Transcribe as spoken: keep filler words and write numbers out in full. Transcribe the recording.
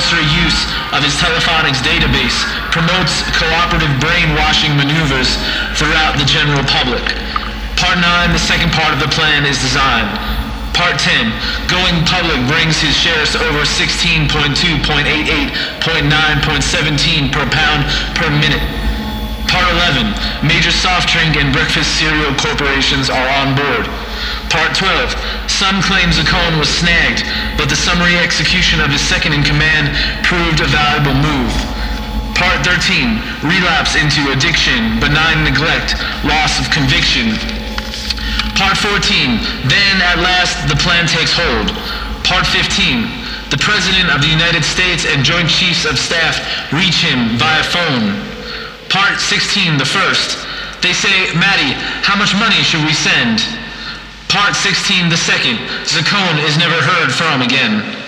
compulsory use of his telephonics database promotes cooperative brainwashing maneuvers throughout the general public. Part nine, the second part of the plan, is designed. Part ten, going public brings his shares to over sixteen point two, point eight eight, point nine, point one seven per pound per minute. Part eleven, major soft drink and breakfast cereal corporations are on board. Part twelve, some claim Zaccone was snagged, but the summary execution of his second-in-command proved a valuable move. Part thirteen, relapse into addiction, benign neglect, loss of conviction. Part fourteen, then at last the plan takes hold. Part fifteen, the President of the United States and Joint Chiefs of Staff reach him via phone. Part sixteen, the first, they say, Matty, how much money should we send? Part sixteen, the second, Zaccone is never heard from again.